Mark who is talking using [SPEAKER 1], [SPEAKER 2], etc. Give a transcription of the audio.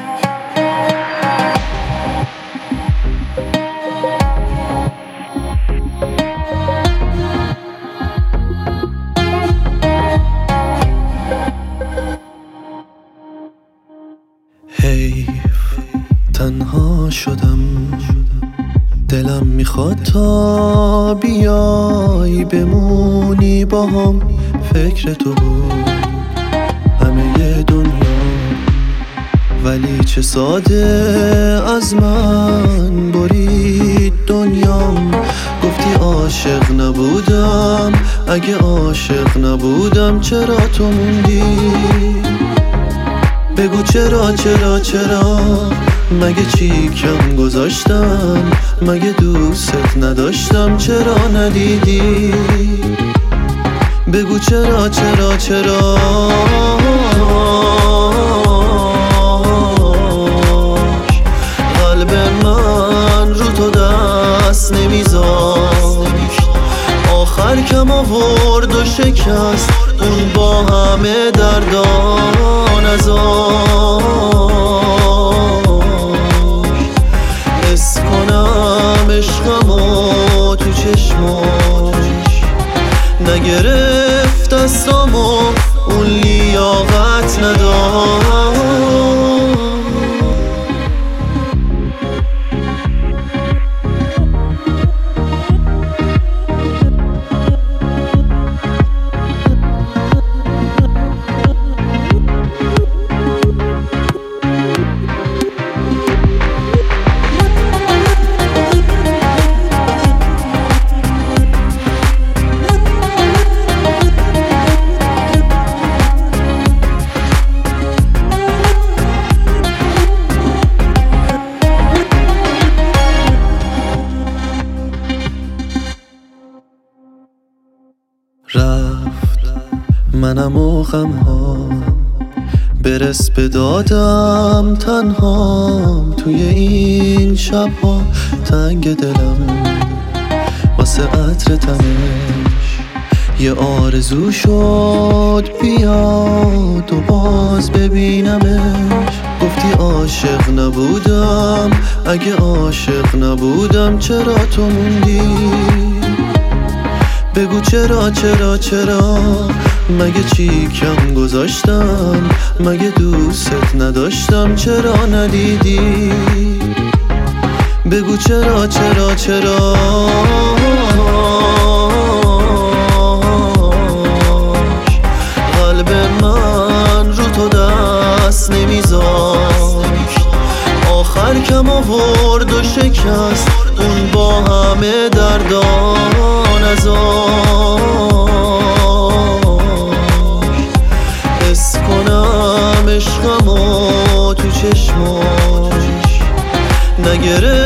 [SPEAKER 1] حیف تنها شدم، دلم میخواد تا بیای بمونی باهم. فکر تو بود همه دنیا، ولی چه ساده از من برید دنیام. گفتی عاشق نبودم، اگه عاشق نبودم چرا تو موندی؟ بگو چرا چرا چرا، مگه چی کم گذاشتم؟ مگه دوست نداشتم چرا ندیدی؟ بگو چرا چرا چرا. قلب من رو تو دست نمیذاشت، آخر کم آورد و شکست اون با همه دردان ازاش. حس کنم عشقمو تو چشماش، نگرفت دستامو اون لیاقت نداشت. رفت منم و غمها، برس به دادم تنهام. توی این شبها تنگ دلم واسه عطر تنش، یه آرزو شد بیاد و باز ببینمش. گفتی عاشق نبودم، اگه عاشق نبودم چرا تو موندی؟ بگو چرا چرا چرا، مگه چی کم گذاشتم؟ مگه دوست نداشتم چرا ندیدی؟ بگو چرا چرا چرا. قلب من رو تو دست نمیذاشت، آخر کم آورد و شکست اون با همه دردان ازاش. حس کنم عشقمو تو چشماش، نگرفت